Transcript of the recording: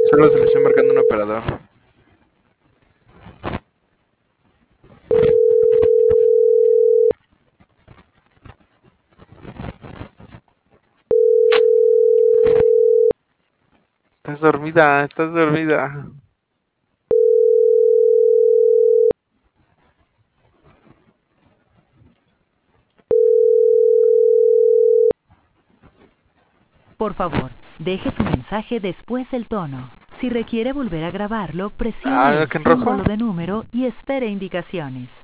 Solo se le estoy marcando un operador. Estás dormida, estás dormida. Por favor, deje su mensaje después del tono. Si requiere volver a grabarlo, presione Ah, el ¿que en rojo? símbolo de número y espere indicaciones.